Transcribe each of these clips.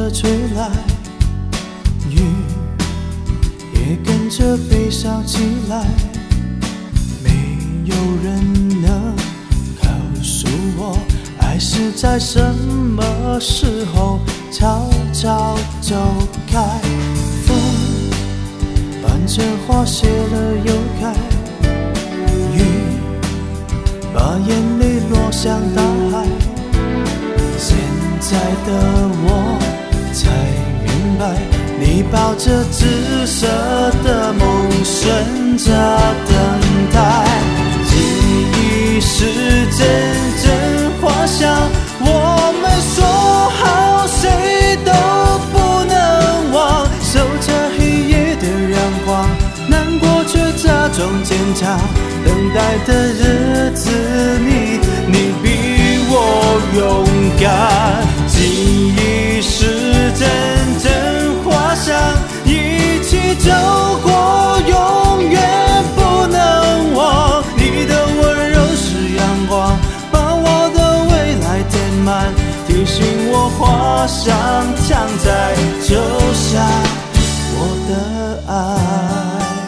着吹来，雨也跟着悲伤起来。没有人能告诉我，爱是在什么时候悄悄走开。风伴着花谢了又开，雨把眼泪落向大海。现在的我才明白，你抱着紫色的梦，顺着等待。记忆是阵阵花香，我们说好谁都不能忘。守着黑夜的阳光，难过却假装坚强。等待的日子里，你比我勇敢。记忆是阵阵花香，一起走过，永远不能忘。你的温柔是阳光，把我的未来填满，提醒我花香常在，就像我的爱。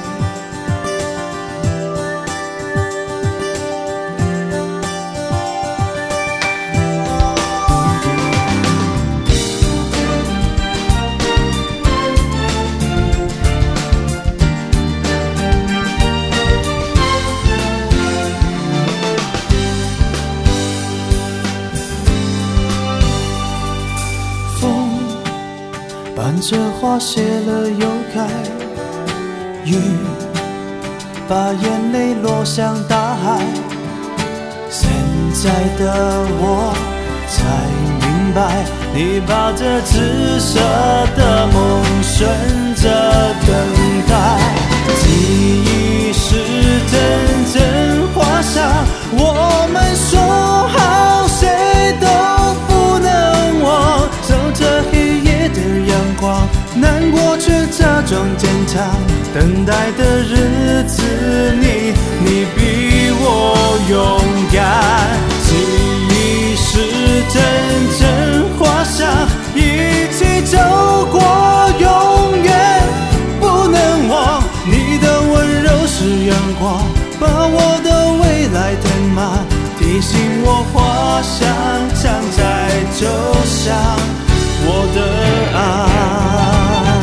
伴着花谢了又开，雨把眼泪落向大海。现在的我才明白，你抱着紫色的梦，顺着等待。记忆是阵阵花香，我们说好谁都不能忘。守着黑夜的阳光，难过却假装坚强。等待的日子里，你比我勇敢。记忆是阵阵花香，一起走过，永远不能忘。你的温柔是阳光，把我的未来填满，提醒我花香常在，就像我的爱。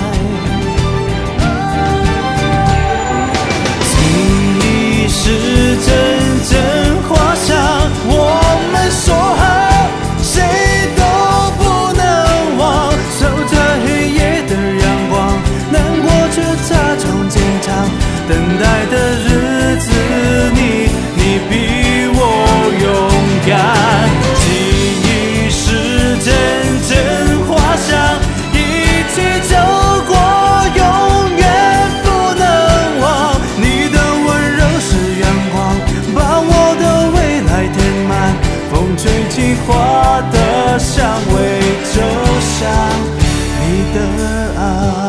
记忆是阵阵花香，我们说好谁都不能忘。守着黑夜的阳光，难过却假装坚强。等待的日子里，你比我勇敢。记忆是阵阵花香，一起走过，永远不能忘。你的温柔是阳光，把我的未来填满，风吹起花的香味，就像你的爱。